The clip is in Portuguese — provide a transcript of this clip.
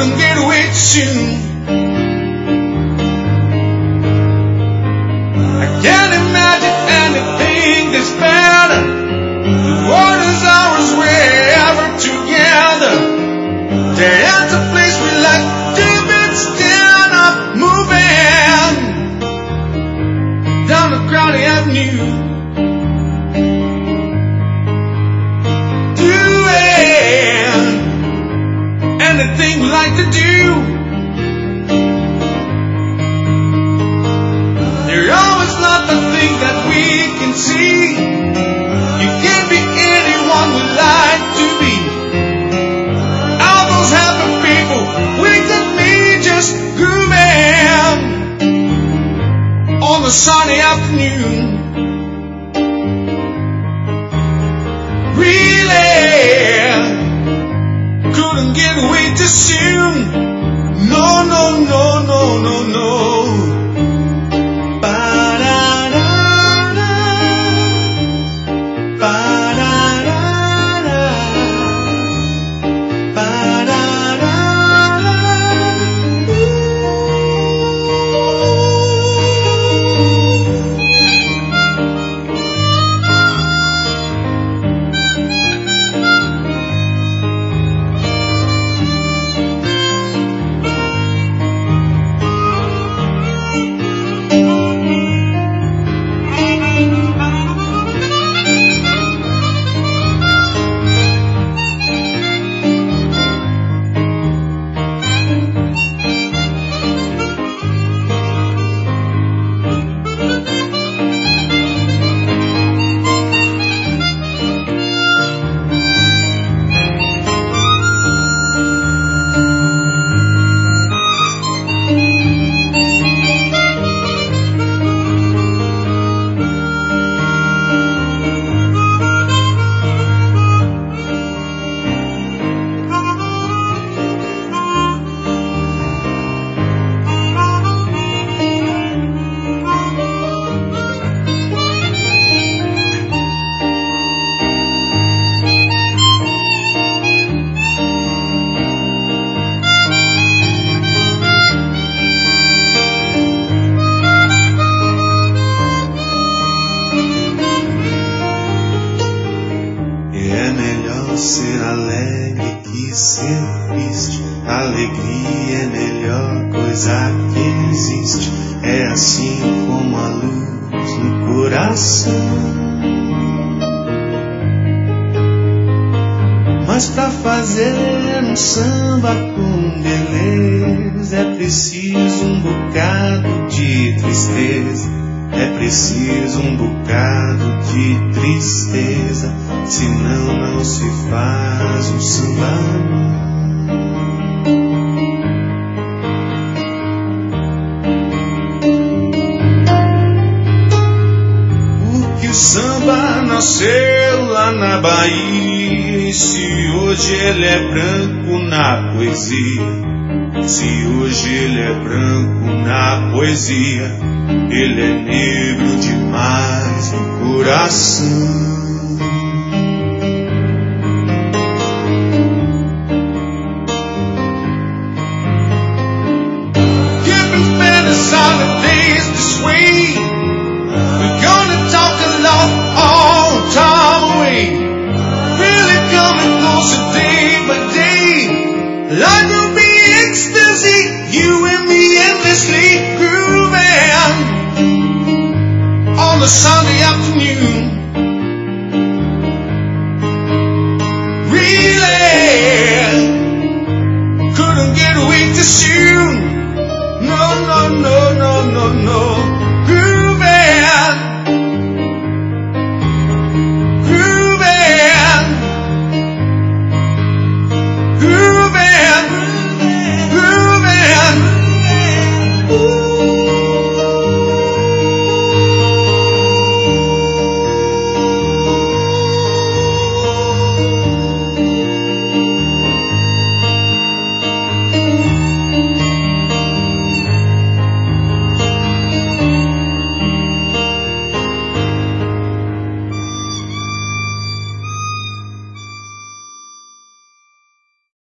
couldn't get away too soon. I can't imagine anything that's better. The world is ours, wherever together. There is a place we like to be instead of moving down the crowded avenue. Doing anything we like to do. There are always lots of things that we can see. You can't be anyone we like to be. All those happy people, with me just grooving on a sunny afternoon. Really couldn't get away too soon. No, no, no, no, no, no. Ser alegre que ser triste. Alegria é a melhor coisa que existe. É assim como a luz no coração. Mas pra fazer um samba com beleza é preciso um bocado de tristeza. É preciso um bocado de tristeza, senão não se faz um samba. Porque o samba nasceu lá na Bahia, e se hoje ele é branco na poesia, se hoje ele é branco na poesia, ele é negro demais no coração. Keeping spending solid days this way. We're gonna talk a lot all time away. Really coming closer day by day. Life will be ecstasy, you and me endlessly grooving on a Sunday afternoon. Really couldn't get away too soon. No, no, no, no, no, no.